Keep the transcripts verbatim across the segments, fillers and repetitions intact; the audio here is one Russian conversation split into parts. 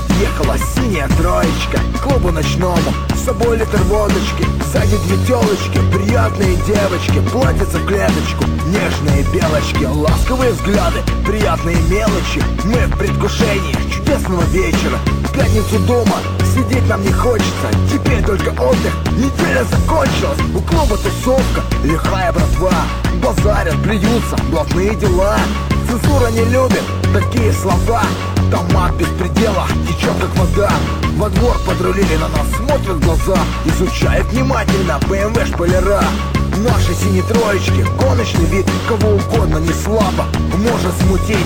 подъехала синяя троечка к клубу ночному, с собой литр водочки, сзади две телочки, приятные девочки, платьица в клеточку, нежные белочки, ласковые взгляды, приятные мелочи. Мы в предвкушении чудесного вечера. В пятницу дома сидеть нам не хочется, теперь только отдых, неделя закончилась. У клуба тусовка, лихая братва, базарят, плюются, блатные дела. Цензура не любит такие слова. Томат без предела течет как вода. Во двор подрулили, на нас смотрят в глаза, изучают внимательно бэ эм вэ шпалера. Наши синие троечки, гоночный вид, кого угодно не слабо может смутить.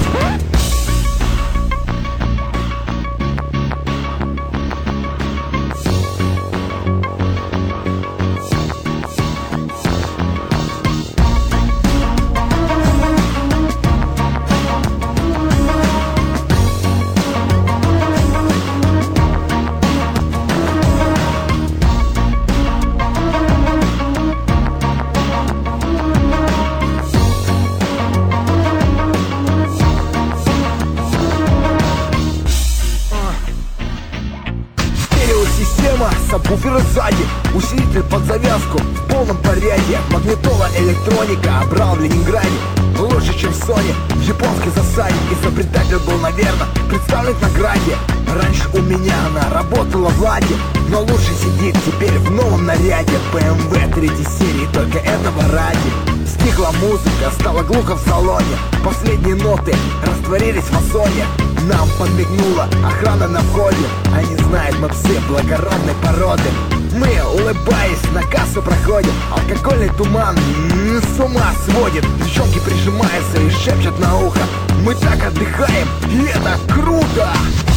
Система, сабвуферы сзади, усилитель под завязку в полном порядке. Магнитола, электроника, брал в Ленинграде лучше, чем в Sony, в японской засаде. Изобретатель был, наверное, представлен в награде. Раньше у меня она работала в ладе, но лучше сидит теперь в новом наряде. бэ эм вэ третьей серии, только этого ради. Стихла музыка, стало глухо в салоне, последние ноты растворились в фасоне. Нам подмигнула охрана на входе, они знают, мы все благородной породы. Мы, улыбаясь, на кассу проходим, алкогольный туман м-м, с ума сводит. Девчонки прижимаются и шепчут на ухо: мы так отдыхаем, и это круто!